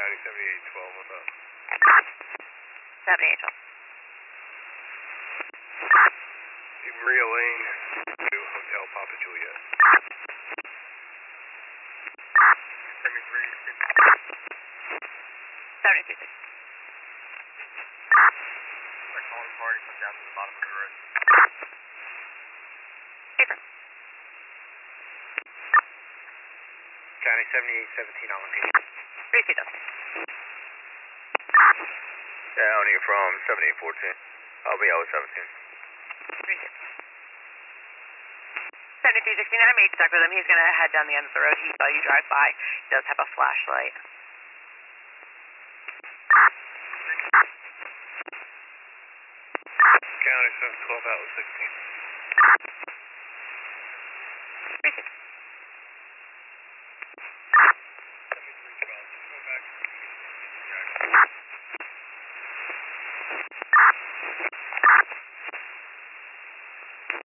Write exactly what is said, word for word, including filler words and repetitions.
County seventy-eight twelve, what's up? seventy-eight twelve. Maria Lane to Hotel Papa Juliet. seventy-three fifty. seventy-three fifty. They're calling party, come down to the bottom of the road. Paper. County seventy-eight seventeen on location. three two thousand. County from seventy-eight fourteen. I'll be out with seventeen. three two. seventy-three sixteen, I made contact with him. He's going to head down the end of the road. He saw you drive by. He does have a flashlight. County seven twelve out with sixteen.